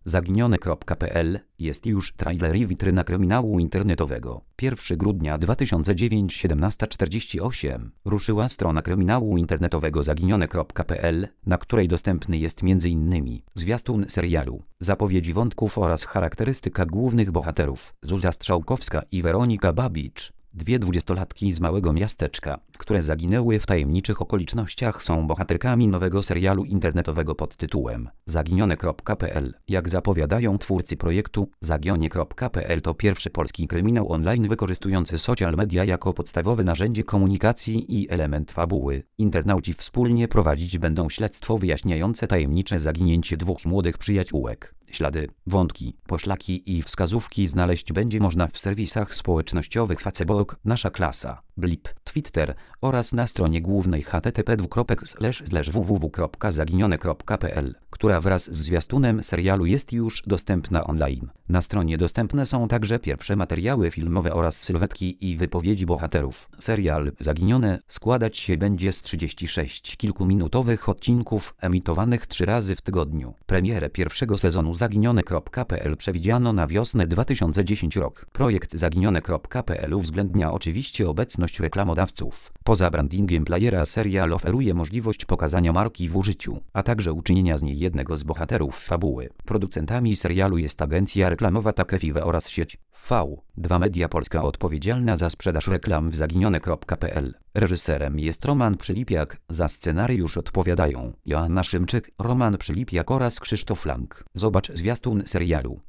Zaginione.pl jest już trailer i witryna kryminału internetowego. 1 grudnia 2009 17:48 ruszyła strona kryminału internetowego Zaginione.pl, na której dostępny jest m.in. zwiastun serialu, zapowiedzi wątków oraz charakterystyka głównych bohaterów. Zuzia Strzałkowska i Weronika Babicz, dwie dwudziestolatki z małego miasteczka, które zaginęły w tajemniczych okolicznościach, są bohaterkami nowego serialu internetowego pod tytułem Zaginione.pl. Jak zapowiadają twórcy projektu, Zaginione.pl to pierwszy polski kryminał online wykorzystujący social media jako podstawowe narzędzie komunikacji i element fabuły. Internauci wspólnie prowadzić będą śledztwo wyjaśniające tajemnicze zaginięcie dwóch młodych przyjaciółek. Ślady, wątki, poszlaki i wskazówki znaleźć będzie można w serwisach społecznościowych Facebook, Nasza Klasa, Blip, Twitter oraz na stronie głównej http://www.zaginione.pl, która wraz z zwiastunem serialu jest już dostępna online. Na stronie dostępne są także pierwsze materiały filmowe oraz sylwetki i wypowiedzi bohaterów. Serial Zaginione składać się będzie z 36 kilkuminutowych odcinków emitowanych 3 razy w tygodniu. Premierę pierwszego sezonu Zaginione.pl przewidziano na wiosnę 2010 rok. Projekt Zaginione.pl uwzględnia oczywiście obecność reklamodawców. Poza brandingiem playera serial oferuje możliwość pokazania marki w użyciu, a także uczynienia z niej jednego z bohaterów fabuły. Producentami serialu jest agencja reklamowa Takefive oraz sieć V2 Media Polska odpowiedzialna za sprzedaż reklam w Zaginione.pl. Reżyserem jest Roman Przylipiak, za scenariusz odpowiadają Joanna Szymczyk, Roman Przylipiak oraz Krzysztof Lang. Zobacz zwiastun serialu.